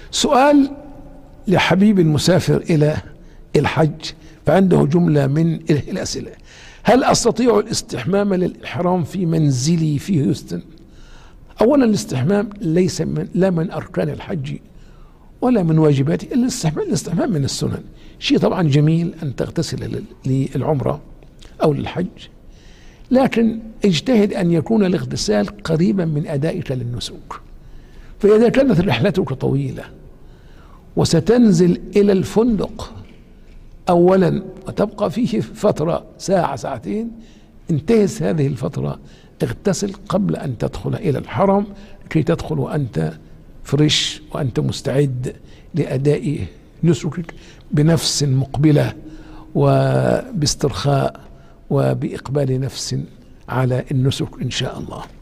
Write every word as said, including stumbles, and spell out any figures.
سؤال لحبيب المسافر إلى الحج، فعنده جملة من الأسئلة: هل أستطيع الاستحمام للإحرام في منزلي في هيوستن؟ أولا الاستحمام ليس من لا من أركان الحج ولا من واجباته، الاستحمام الاستحمام من السنن. شيء طبعا جميل أن تغتسل للعمرة أو للحج، لكن اجتهد أن يكون الاغتسال قريبا من أدائك للنسك. فإذا كانت رحلتك طويلة وستنزل إلى الفندق أولا وتبقى فيه فترة ساعة ساعتين، انتهز هذه الفترة، اغتسل قبل أن تدخل إلى الحرم كي تدخل وأنت فريش وأنت مستعد لأداء نسكك بنفس مقبلة وباسترخاء وبإقبال نفس على النسك إن شاء الله.